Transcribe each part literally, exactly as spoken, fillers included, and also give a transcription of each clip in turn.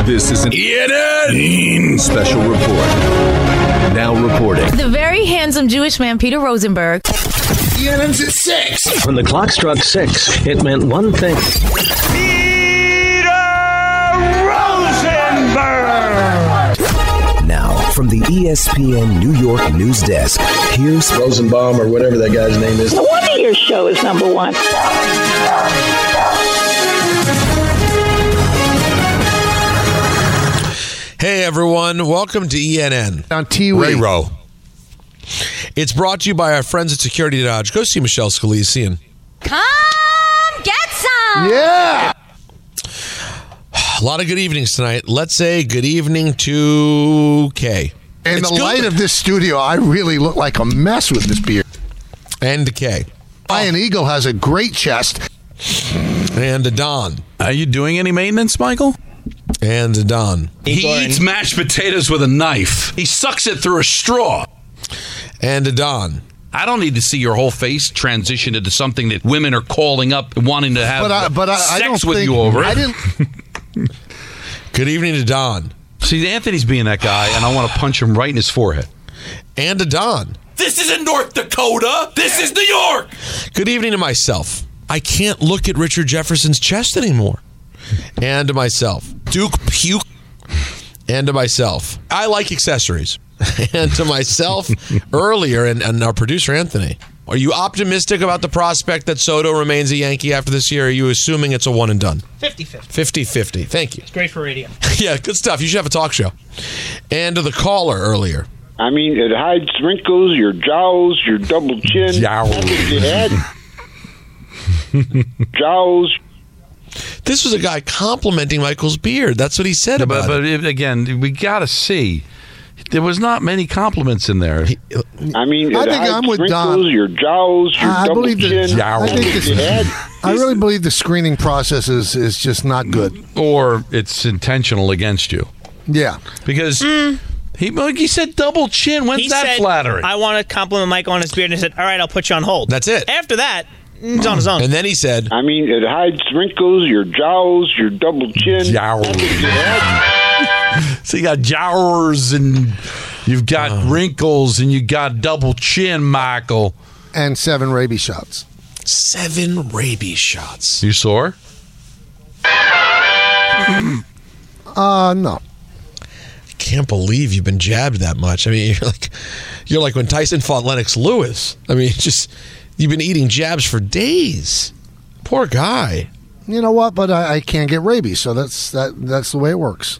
This is an E N N special report. Now reporting. The very handsome Jewish man, Peter Rosenberg. E N N's at six. When the clock struck six, it meant one thing. Peter Rosenberg! Now, from the E S P N New York news desk, here's Rosenbaum or whatever that guy's name is. No wonder your show is number one. Hey everyone, welcome to E N N. On T Ray Rowe. It's brought to you by our friends at Security Dodge. Go see Michelle Scalise. Come get some. Yeah. A lot of good evenings tonight. Let's say good evening to Kay. In It's the good. light of this studio, I really look like a mess with this beard. And to Kay. Ian Eagle has a great chest. And to Don. Are you doing any maintenance, Michael? And to Don. He eats mashed potatoes with a knife. He sucks it through a straw. And to Don. I don't need to see your whole face transition into something that women are calling up and wanting to have But I, but I, I sex don't with think, you over. I didn't. Good evening to Don. See, Anthony's being that guy, and I want to punch him right in his forehead. And to Don. This isn't North Dakota. This is New York. Good evening to myself. I can't look at Richard Jefferson's chest anymore. And to myself. Duke Puke. And to myself. I like accessories. And to myself earlier, and, and our producer Anthony. Are you optimistic about the prospect that Soto remains a Yankee after this year? Or are you assuming it's a one and done? fifty-fifty. fifty-fifty. Thank you. It's great for radio. Yeah, good stuff. You should have a talk show. And to the caller earlier. I mean, it hides wrinkles, your jowls, your double chin. Jowls. That's what you had. Jowls. This was a guy complimenting Michael's beard. That's what he said about but, but it. it, again, we got to see. There was not many compliments in there. I mean, it I think hides I'm with wrinkles, Don. your jowls, your I double believe that- chin. I think That's this- what you had. I really believe the screening process is, is just not good. Or it's intentional against you. Yeah. Because he, like he said double chin. When's He that said, flattering? I want to compliment Mike on his beard, and he said, all right, I'll put you on hold. That's it. After that, he's on his own. And then he said, I mean, it hides wrinkles, your jowls, your double chin. Jowls. That's what you had. So you got jowls and you've got wrinkles and you got double chin, Michael. And seven rabies shots. seven rabies shots. You sore? Uh, no. Can't believe you've been jabbed that much. I mean, you're like you're like when Tyson fought Lennox Lewis. I mean, just you've been eating jabs for days. Poor guy. You know what? But I, I can't get rabies, so that's that. That's the way it works.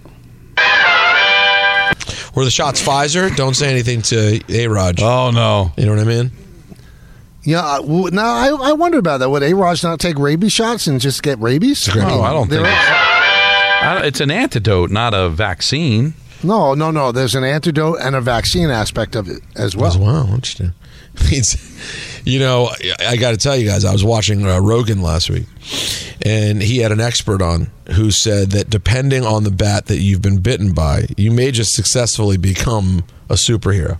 Were the shots Pfizer? Don't say anything to A-Raj. Oh, no. You know what I mean? Yeah. I- w- Now I, I wonder about that. Would A-Raj not take rabies shots and just get rabies? No, I don't There think are- it's, I, it's an antidote, not a vaccine. No, no, no. There's an antidote and a vaccine aspect of it as well. As well, interesting. It's, you know, I, I got to tell you guys, I was watching uh, Rogan last week, and he had an expert on who said that depending on the bat that you've been bitten by, you may just successfully become a superhero.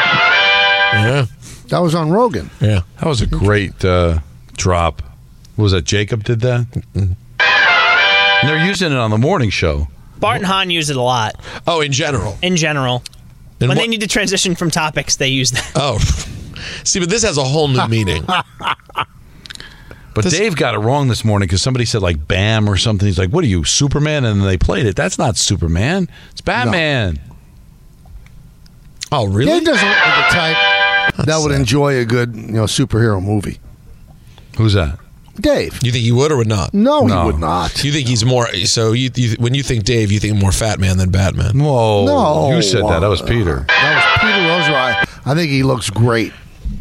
Yeah, That was on Rogan. yeah. That was a great uh, drop. What was that, Jacob did that? And they're using it on the morning show. Bart and Hahn use it a lot, Oh, in general. in general. And when what- they need to transition from topics, they use that. Oh, see, but this has a whole new meaning. But This- Dave got it wrong this morning because somebody said like Bam or something. He's like, what are you, Superman? And they played it. That's not Superman. It's Batman. Oh, really? Dave doesn't look like the type that would enjoy a good, you know, superhero movie. Who's that? Dave. You think he would or would not? No, No. he would not. You think he's more? So you, you when you think Dave, you think more Fat Man than Batman? Whoa. No. You said that. That was Peter. That was Peter Rosenberg. I think he looks great.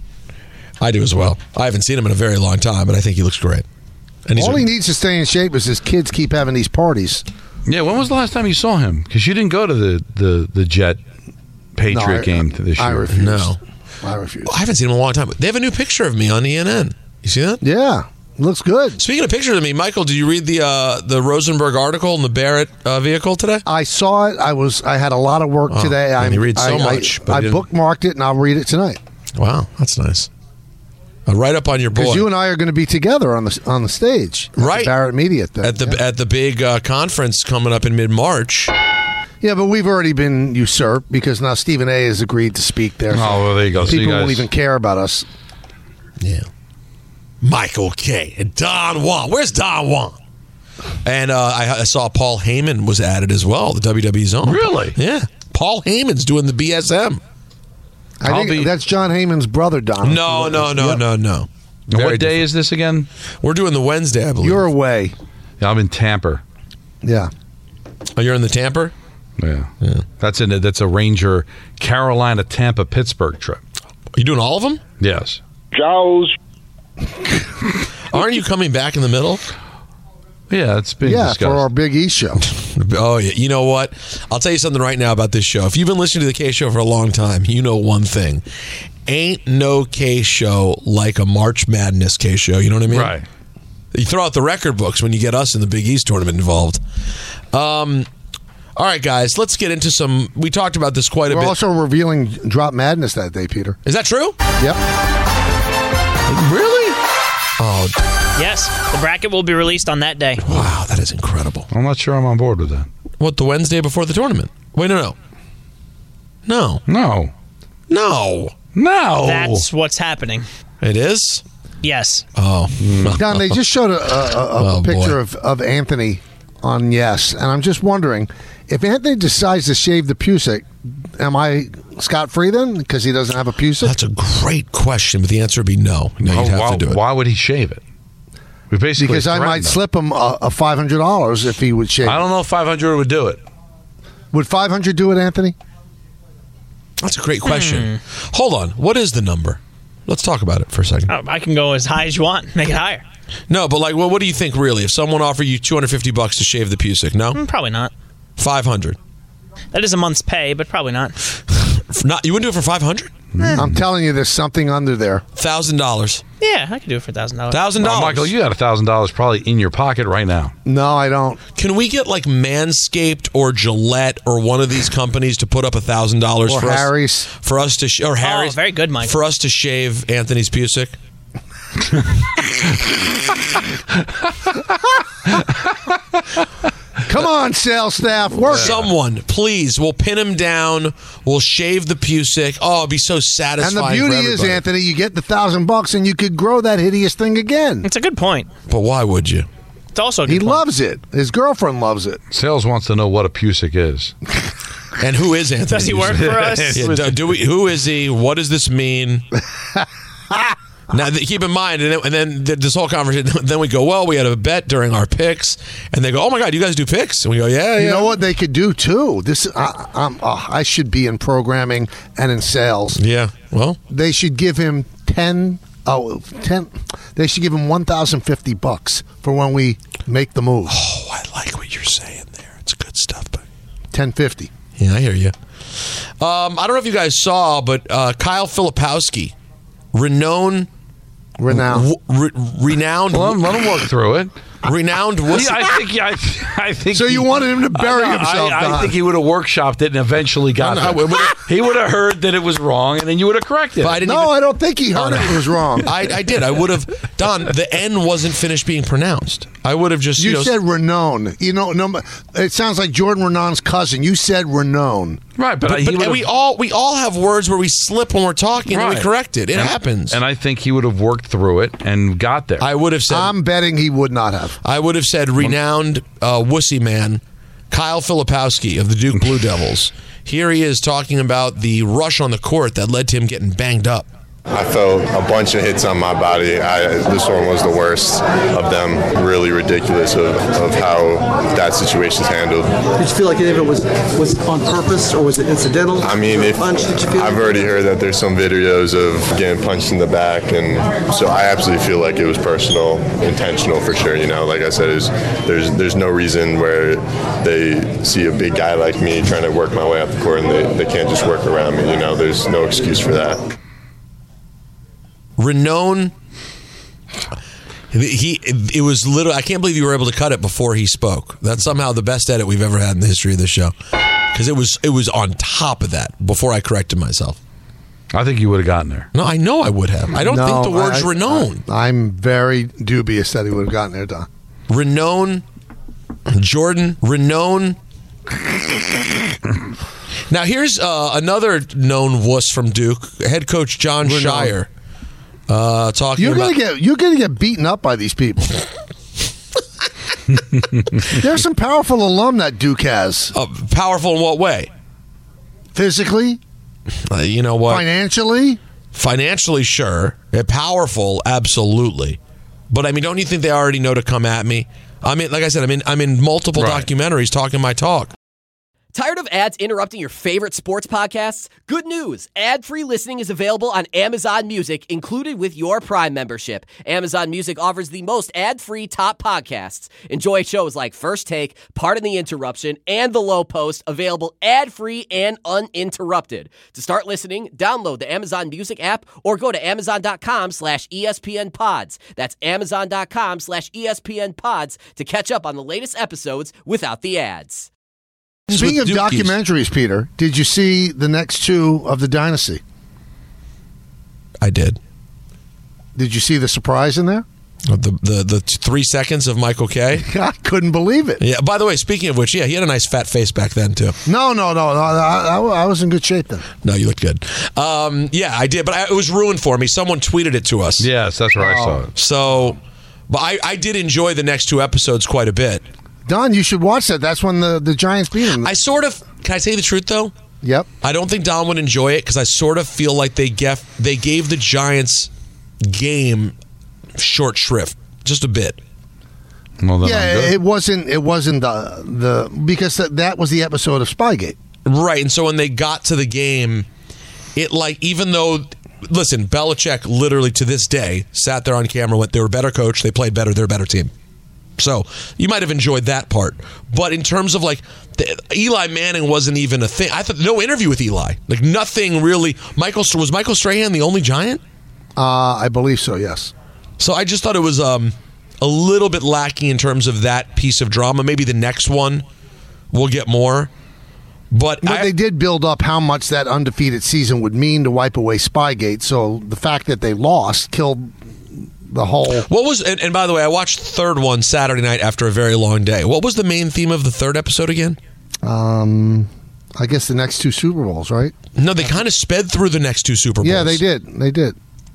I do as well. I haven't seen him in a very long time, but I think he looks great. And he's All a- he needs to stay in shape is his kids keep having these parties. Yeah, when was the last time you saw him? Because you didn't go to the, the, the Jet Patriot No, I- game to this I year. refuse. No. I refuse. I haven't seen him in a long time. They have a new picture of me on E N N. You see that? Yeah, looks good. Speaking of pictures of me, Michael, did you read the uh, the Rosenberg article in the Barrett uh, vehicle today? I saw it. I was. I had a lot of work Oh, today. and I you read so I, much, I, but I you didn't- bookmarked it, and I'll read it tonight. Wow, that's nice. Uh, right up on your boy. Because you and I are going to be together on the on the stage, at right? The Barrett Media thing. at the yeah. at the big uh, conference coming up in mid March. Yeah, but we've already been usurped because now Stephen A. has agreed to speak there. Oh, well, there you go. So People you guys- won't even care about us. Yeah. Michael K. and Don Juan. Where's Don Juan? And uh, I, I saw Paul Heyman was added as well, the W W E Zone. Really? Yeah. Paul Heyman's doing the B S M. I I'll think be- that's John Heyman's brother, Don. No, no, no, Yep. no, no. What Very day is this again? We're doing the Wednesday, I believe. You're away. Yeah, I'm in Tampa. Yeah. Oh, you're in the Tampa? Yeah. yeah. That's in a, that's a Ranger Carolina, Tampa, Pittsburgh trip. You doing all of them? Yes. Jaws. Aren't you coming back in the middle? Yeah, it's been Yeah, discussed. for our Big E show. Oh, yeah. You know what? I'll tell you something right now about this show. If you've been listening to the K Show for a long time, you know one thing. Ain't no K Show like a March Madness K Show. You know what I mean? Right. You throw out the record books when you get us in the Big East tournament involved. Um, all right, guys, let's get into some. We talked about this quite a We're bit. also revealing Drop Madness that day, Peter. Is that true? Yep. Really? Oh, Yes, the bracket will be released on that day. wow, that is incredible. I'm not sure I'm on board with that. What, the Wednesday before the tournament? Wait, no, no. No. No. No. No. That's what's happening. It is? Yes. Oh. Don, they just showed a, a, a, a Oh, picture boy. of, of Anthony on Yes, and I'm just wondering, if Anthony decides to shave the Pusick, am I scot-free then because he doesn't have a Pusick? That's a great question, but the answer would be no. No, you'd Oh, have why, to do it. why would he shave it? We basically Because I threatened might him. slip him a, a five hundred dollars if he would shave. I don't know if five hundred would do it. Would five hundred do it, Anthony? That's a great question. Hold on. What is the number? Let's talk about it for a second. Oh, I can go as high as you want. Make it higher. No, but like, well, what do you think really? If someone offered you two hundred fifty bucks to shave the Pusick, no? Mm, Probably not. five hundred. That is a month's pay, but probably not. Not, you wouldn't do it for five hundred? I'm telling you, there's something under there. one thousand dollars. Yeah, I could do it for one thousand dollars. one thousand dollars. Oh, Michael, you got one thousand dollars probably in your pocket right now. No, I don't. Can we get like Manscaped or Gillette or one of these companies to put up one thousand dollars Or for Harry's. us? For us to sh- or Harry's. Oh, very good, Mike. For us to shave Anthony's Pusick? Come on, sales staff, work. Someone, please, we'll pin him down. We'll shave the Pusick. Oh, it'd be so And satisfying. the beauty for is, everybody. Anthony, you get the thousand bucks and you could grow that hideous thing again. It's a good point. But why would you? It's also a good He point. loves it. His girlfriend loves it. Sales wants to know what a Pusick is. And who is Anthony? Does he work Pusick? for us? Yeah, do, do we? Who is he? What does this mean? Now, th- keep in mind, and then, and then th- this whole conversation. Then we go, well, we had a bet during our picks, and they go, oh my god, you guys do picks? And we go, yeah, yeah. You know what they could do too? This I, I'm, oh, I should be in programming and in sales. Yeah. Well, They should give him ten. Oh, ten. They should give him one thousand fifty bucks for when we make the move. oh, I like what you're saying there. It's good stuff, but Ten fifty. yeah, I hear you. Um, I don't know if you guys saw, but uh, Kyle Filipowski, renowned, Renowned. w- re- renowned, Well, let him work through it. renowned. Yeah, wussy- I think. I, I think. So you he- wanted him to bury I know, himself, I, I Don. think he would have workshopped it and eventually got No, no, there. we- we- He would have heard that it was wrong, and then you would have corrected But I it. didn't No, even- I don't think he heard Oh, no. it was wrong. I, I did. I would have. Don, the N wasn't finished being pronounced. I would have just. You, You know, said renowned. You know, no, it sounds like Jordan Renon's cousin. You said renowned. Right, but, But, he but would and we have. all we all have words where we slip when we're talking and we Right. correct it. It and, happens. And I think he would have worked through it and got there. I would have said. I'm betting he would not have. I would have said renowned uh, wussy man, Kyle Filipowski of the Duke Blue Devils. Here he is talking about the rush on the court that led to him getting banged up. I felt a bunch of hits on my body. I, this one was the worst of them. Really ridiculous of, of how that situation's handled. Did you feel like any of it was, was on purpose or was it incidental? I mean, if, punch, did you feel? I've already heard that there's some videos of getting punched in the back, and so I absolutely feel like it was personal, intentional for sure. You know, like I said, it was, there's there's no reason where they see a big guy like me trying to work my way up the court and they, they can't just work around me. You know, there's no excuse for that. Renowned. He, it was literally. I can't believe you were able to cut it before he spoke. That's somehow the best edit we've ever had in the history of this show, because it was it was on top of that before I corrected myself. I think you would have gotten there. No, I know I would have. I don't No, think the word's I- renown. I, I'm very dubious that he would have gotten there, Don. Renown, Jordan, renown. Now, here's uh, another known wuss from Duke, head coach John Renown. Shire, uh, talking You're about... gonna get you're gonna get beaten up by these people. There's some powerful alum that Duke has. Uh, powerful in what way? Physically, Uh, you know what? financially. Financially, sure. Uh, Powerful, absolutely. But I mean, don't you think they already know to come at me? I mean, like I said, I'm in, I'm in multiple Right. documentaries talking my talk. Tired of ads interrupting your favorite sports podcasts? Good news. Ad-free listening is available on Amazon Music, included with your Prime membership. Amazon Music offers the most ad-free top podcasts. Enjoy shows like First Take, Pardon the Interruption, and The Low Post, available ad-free and uninterrupted. To start listening, download the Amazon Music app or go to amazon.com slash ESPN pods. That's amazon.com slash ESPN pods to catch up on the latest episodes without the ads. Speaking of Dukies. documentaries, Peter, did you see the next two of the Dynasty? I did. Did you see the surprise in there? The the the t- three seconds of Michael Kay. I couldn't believe it. Yeah. By the way, speaking of which, yeah, he had a nice fat face back then too. No, no, no, no. I, I, I was in good shape then. No, you looked good. Um, yeah, I did, but I, it was ruined for me. Someone tweeted it to us. Yes, that's where I saw it. So, but I, I did enjoy the next two episodes quite a bit. Don, you should watch that. That's when the, the Giants beat them. I sort of. Can I tell you the truth though? Yep. I don't think Don would enjoy it because I sort of feel like they gave they gave the Giants game short shrift just a bit. Well, then I'm Yeah, good. it wasn't. It wasn't the the because that, that was the episode of Spygate. Right, and so when they got to the game, it like even though listen, Belichick literally to this day sat there on camera, went, they were a better coach, they played better, they're a better team. So you might have enjoyed that part, but in terms of like the, Eli Manning wasn't even a thing. I thought no interview with Eli, like nothing really. Michael was Michael Strahan the only Giant? Uh, I believe so. Yes. So I just thought it was um, a little bit lacking in terms of that piece of drama. Maybe the next one we'll get more. But, But I, they did build up how much that undefeated season would mean to wipe away Spygate. So the fact that they lost killed the whole. what was and, and by the way, I watched the third one Saturday night after a very long day. What was the main theme of the third episode again? Um, I guess the next two Super Bowls, right? No, they kind of sped through the next two Super Bowls. Yeah, they did. They did.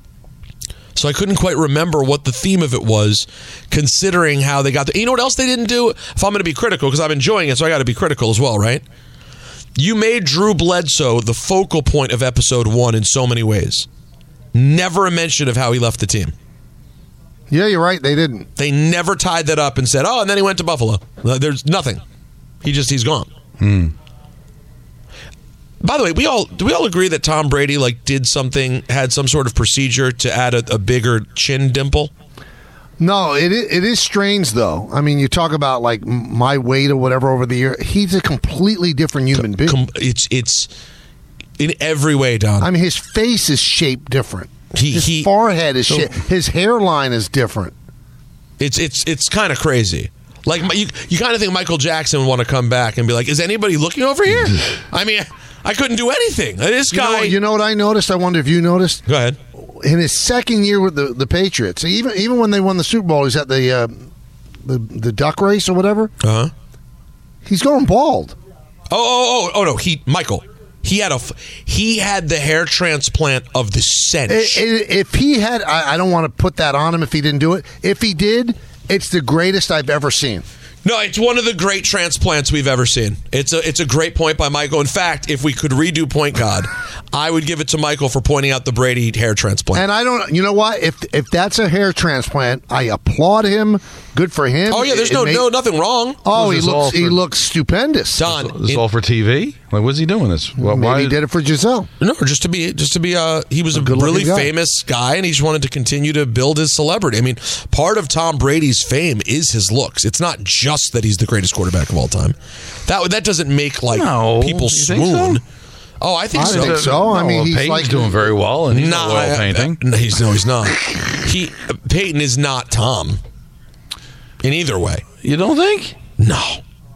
So I couldn't quite remember what the theme of it was, considering how they got the. You know what else they didn't do? If I'm going to be critical, because I'm enjoying it, so I got to be critical as well, right? You made Drew Bledsoe the focal point of episode one in so many ways. Never a mention of how he left the team. Yeah, you're right. They didn't. They never tied that up and said, "Oh, and then he went to Buffalo." There's nothing. He just he's gone. Hmm. By the way, we all do we all agree that Tom Brady like did something, had some sort of procedure to add a, a bigger chin dimple? No, it is, it is strange though. I mean, you talk about like my weight or whatever over the year. He's a completely different human being. Com- it's it's in every way, Don. I mean, his face is shaped different. He, his he, forehead is so- shaped. His hairline is different. It's it's it's kind of crazy. Like you, you kind of think Michael Jackson would want to come back and be like, "Is anybody looking over here?" I mean, I couldn't do anything. This You know, guy. you know what I noticed? I wonder if you noticed. Go ahead. In his second year with the, the Patriots, even even when they won the Super Bowl, he's at the uh, the the duck race or whatever. Uh huh. He's going bald. Oh oh oh oh no! He Michael. He had a f- he had the hair transplant of the century. I- I- If he had, I, I don't want to put that on him if he didn't do it. If he did, it's the greatest I've ever seen. No, it's one of the great transplants we've ever seen. It's a it's a great point by Michael. In fact, if we could redo Point God, I would give it to Michael for pointing out the Brady hair transplant. And I don't, you know what? If if that's a hair transplant, I applaud him. Good for him. Oh yeah, there's It no made- no nothing wrong. Oh, he This is all looks he for- looks stupendous. Don, This is all for T V? Like, what's he doing this? Well, Maybe why- he did it for Giselle. No, just to be, just to be. Uh, he was a, good-looking really guy. famous guy, and he just wanted to continue to build his celebrity. I mean, part of Tom Brady's fame is his looks. It's not just that he's the greatest quarterback of all time. That that doesn't make like No, people you think swoon. so? Oh, I think I so. think so. I No, mean, well, he's Peyton's like doing very well, and he's Nah, not well I- painting. No, he's no, he's not. He Peyton is not Tom. In either way, You don't think? no.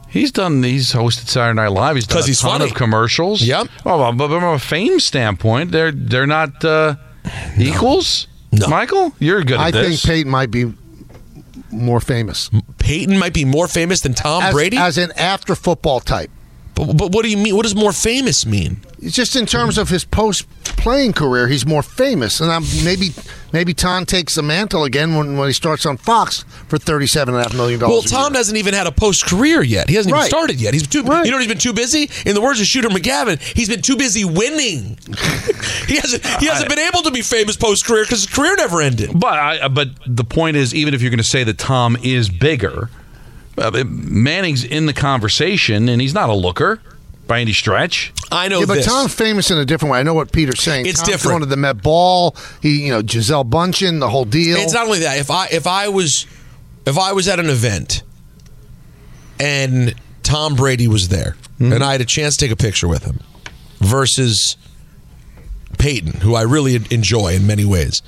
He's done. He's hosted Saturday Night Live. He's done a he's ton funny. of commercials. Yep. Oh, but from a fame standpoint, they're they're not uh, equals. No. Michael, you're good at I this. think Peyton might be more famous. Peyton might be more famous than Tom as, Brady? As an after football type. But, but what do you mean? What does more famous mean? It's just in terms of his post-playing career, he's more famous. And I'm, maybe maybe Tom takes the mantle again when, when he starts on Fox for thirty-seven point five million dollars. Well, Tom hasn't even had a post-career yet. He hasn't Right. even started yet. He's too. Right. You know, he's been too busy. In the words of Shooter McGavin, he's been too busy winning. he hasn't. He hasn't been able to be famous post-career because his career never ended. But I, but the point is, even if you're going to say that Tom is bigger, uh, Manning's in the conversation, and he's not a looker by any stretch. I know yeah, but this. Tom's famous in a different way. I know what Peter's saying. It's Tom's different. going to the Met Ball. He, you know, Giselle Bundchen, the whole deal. It's not only that. If I if I was if I was at an event and Tom Brady was there mm-hmm. and I had a chance to take a picture with him versus Peyton, who I really enjoy in many ways,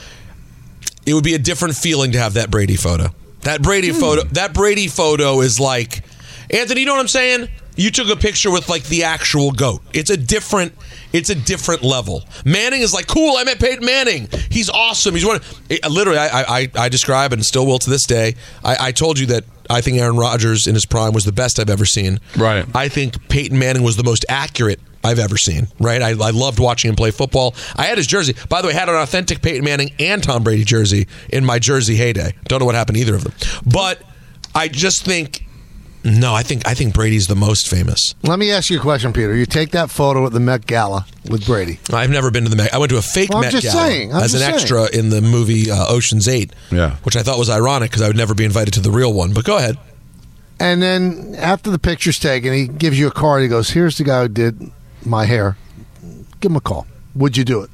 it would be a different feeling to have that Brady photo. That Brady mm. photo. That Brady photo is like, Anthony. You know what I'm saying? You took a picture with like the actual GOAT. It's a different, it's a different level. Manning is like, cool, I met Peyton Manning. He's awesome. He's one. It, literally, I, I I describe and still will to this day. I, I told you that I think Aaron Rodgers in his prime was the best I've ever seen. Right. I think Peyton Manning was the most accurate I've ever seen. Right. I, I loved watching him play football. I had his jersey. By the way, I had an authentic Peyton Manning and Tom Brady jersey in my jersey heyday. Don't know what happened to either of them. But I just think. No, I think I think Brady's the most famous. Let me ask you a question, Peter. You take that photo at the Met Gala with Brady. I've never been to the Met. I went to a fake well, Met I'm just Gala saying. I'm as an just extra saying. in the movie uh, Ocean's Eight, yeah. which I thought was ironic because I would never be invited to the real one. But go ahead. And then after the picture's taken, he gives you a card. He goes, here's the guy who did my hair. Give him a call. Would you do it?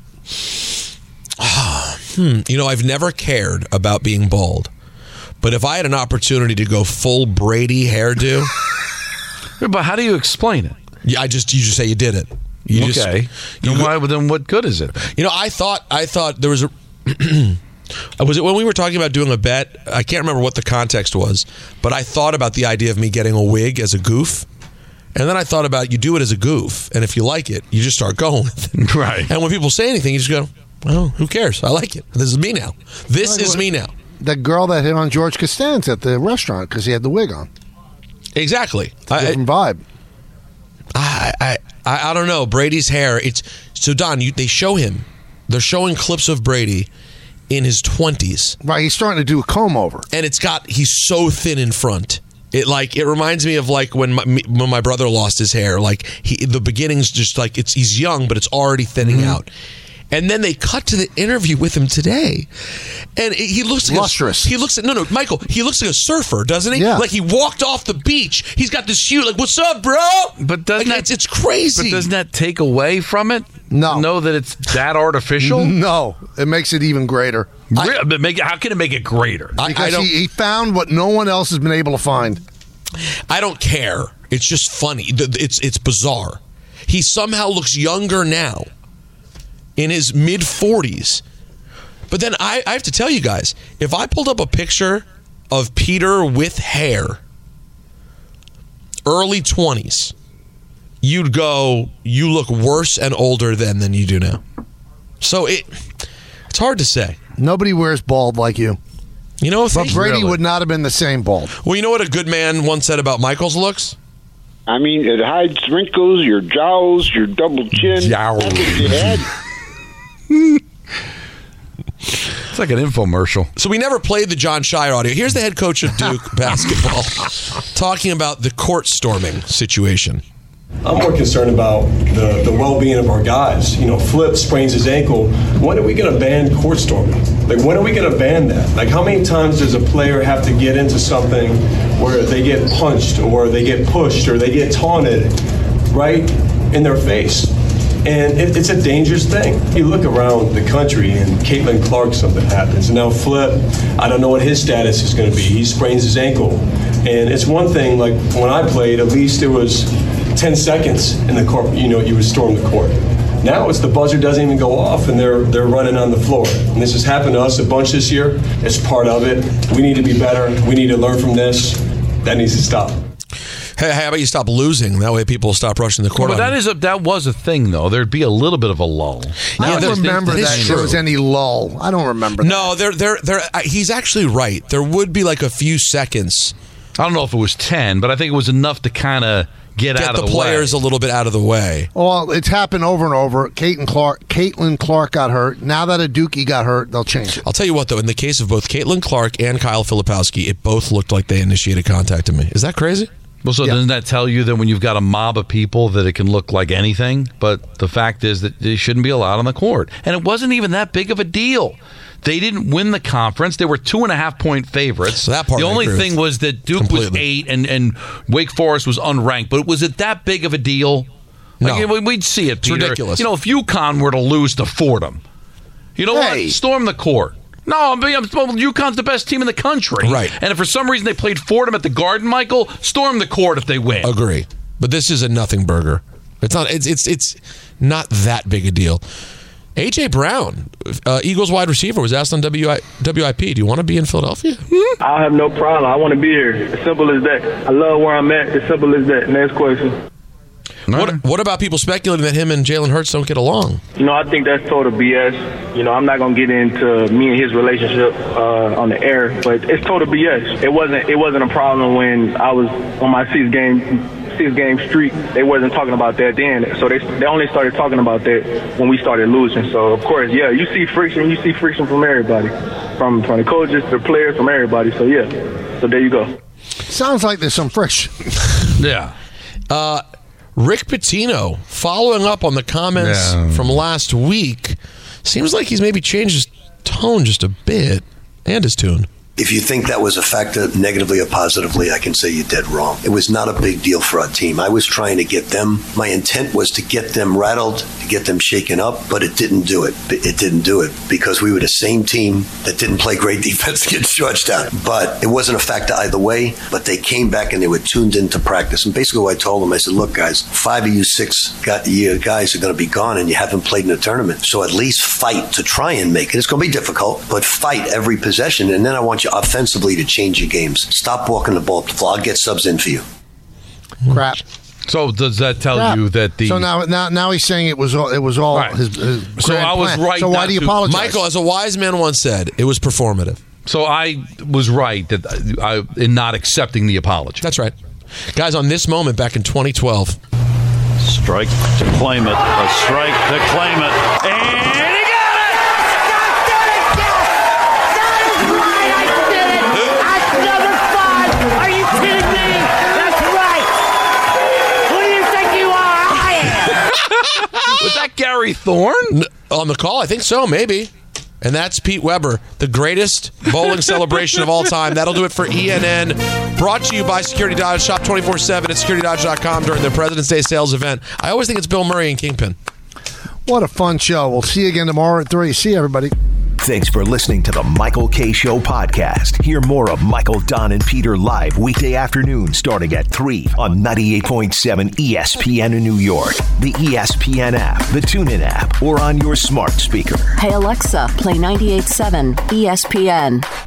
hmm. You know, I've never cared about being bald. But if I had an opportunity to go full Brady hairdo... But how do you explain it? Yeah, I just you just say you did it. You okay. Just, then you, why? Then what good is it? You know, I thought I thought there was a. Was it when we were talking about doing a bet? I can't remember what the context was, but I thought about the idea of me getting a wig as a goof, and then I thought about you do it as a goof, and if you like it, you just start going with it. Right. And when people say anything, you just go, "Well, who cares? I like it. This is me now. This is me now." The girl that hit on George Costanza at the restaurant because he had the wig on. Exactly. Different I, vibe. I, I I I don't know. Brady's hair. It's so Don. You, they show him. They're showing clips of Brady in his twenties. Right. He's starting to do a comb over, and it's got. He's so thin in front. It like it reminds me of like when my, when my brother lost his hair. Like he the beginning's just like it's he's young, but it's already thinning mm-hmm. out. And then they cut to the interview with him today, and he looks like lustrous. A, he looks like, no, no, Michael. He looks like a surfer, doesn't he? Yeah. Like he walked off the beach. He's got this huge, like, "What's up, bro?" But doesn't like, that, it's, it's crazy. But doesn't that take away from it? No. To know that it's that artificial? No, it makes it even greater. I, but make it, how can it make it greater? Because I, I he, he found what no one else has been able to find. I don't care. It's just funny. It's it's bizarre. He somehow looks younger now. In his mid forties. But then I, I have to tell you guys, if I pulled up a picture of Peter with hair, early twenties, you'd go, you look worse and older then than you do now. So it it's hard to say. Nobody wears bald like you. You know, but Brady really. would not have been the same bald. Well, you know what a good man once said about Michael's looks? I mean, it hides wrinkles, your jowls, your double chin. Jowls. That's what you had. It's like an infomercial. So we never played the John Shire audio. Here's the head coach of Duke basketball talking about the court storming situation. I'm more concerned about the, the well-being of our guys. You know, Flip sprains his ankle. When are we going to ban court storming? Like, when are we going to ban that? Like, how many times does a player have to get into something where they get punched or they get pushed or they get taunted right in their face? And it, it's a dangerous thing. You look around the country and Caitlin Clark, something happens. And now Flip, I don't know what his status is going to be. He sprains his ankle. And it's one thing, like when I played, at least it was ten seconds in the court, you know, you would storm the court. Now it's the buzzer doesn't even go off and they're they're running on the floor. And this has happened to us a bunch this year. It's part of it. We need to be better. We need to learn from this. That needs to stop. Hey, how about you stop losing? That way people will stop rushing the court. Well, but on that you. is a that was a thing though. There'd be a little bit of a lull. I Yeah, don't there's- remember that is that there true. was any lull. I don't remember that. No, there, there, there. uh, He's actually right. There would be like a few seconds. I don't know if it was ten, but I think it was enough to kind of get, Get out of the the players way. a little bit out of the way. Well, it's happened over and over. Caitlin Clark, Caitlin Clark got hurt. Now that Aduki got hurt, they'll change it. I'll tell you what, though, in the case of both Caitlin Clark and Kyle Filipowski, it both looked like they initiated contact to me. Is that crazy? Well, so doesn't that tell you that when you've got a mob of people that it can look like anything? But the fact is that they shouldn't be allowed on the court. And it wasn't even that big of a deal. They didn't win the conference. They were two and a half point favorites. So that part the I only agree thing with. was that Duke Completely. was eight and, and Wake Forest was unranked. But was it that big of a deal? Like, No. We'd see it, It's Peter. ridiculous. You know, if UConn were to lose to Fordham, you know Hey. what? Storm the court. No, I'm being, I'm, well, UConn's the best team in the country. Right. And if for some reason they played Fordham at the Garden, Michael, storm the court if they win. Agree. But this is a nothing burger. It's not. It's it's it's not that big a deal. A J Brown, uh, Eagles wide receiver, was asked on W I, W I P, do you want to be in Philadelphia? I have no problem. I want to be here. As simple as that. I love where I'm at. As simple as that. Next question. What, what about people speculating that him and Jalen Hurts don't get along? You know, I think that's total B S. You know, I'm not gonna get into me and his relationship uh, on the air, but it's total B S. It wasn't. It wasn't a problem when I was on my six game six game streak. They wasn't talking about that then. So they they only started talking about that when we started losing. So of course, yeah, you see friction. You see friction from everybody, from from the coaches, the players, from everybody. So yeah. So there you go. Sounds like there's some friction. Yeah. Uh, Rick Pitino, following up on the comments Yeah. from last week, seems like he's maybe changed his tone just a bit and his tune. If you think that was a factor negatively or positively, I can say you're dead wrong. It was not a big deal for our team. I was trying to get them, my intent was to get them rattled, to get them shaken up, but it didn't do it. It didn't do it because we were the same team that didn't play great defense against Georgetown. But it wasn't a factor either way, but they came back and they were tuned into practice. And basically what I told them, I said, look, guys, five of you six guys are going to be gone and you haven't played in a tournament. So at least fight to try and make it. It's going to be difficult, but fight every possession. And then I want you offensively to change your games. Stop walking the ball to the floor. I'll get subs in for you. Crap. So does that tell Crap. you that the So now, now, now he's saying it was all. It was all Right. his. his So grand I was plan. right So why not do you to- apologize, Michael, as a wise man once said, it was performative. So I was right that I in not accepting the apology. That's right. Guys, on This Moment back in twenty twelve. Strike to claim it. A strike to claim it. And he got it! That's number five. Are you kidding me? That's right. Who do you think you are? I am. Was that Gary Thorne? On the call? I think so, maybe. And that's Pete Weber, the greatest bowling celebration of all time. That'll do it for E N N. Brought to you by Security Dodge. Shop twenty-four seven at security dodge dot com during their President's Day sales event. I always think it's Bill Murray and Kingpin. What a fun show. We'll see you again tomorrow at three. See you, everybody. Thanks for listening to the Michael K. Show podcast. Hear more of Michael, Don, and Peter live weekday afternoon starting at three on ninety-eight point seven E S P N in New York, the E S P N app, the TuneIn app, or on your smart speaker. Hey Alexa, play ninety-eight point seven E S P N.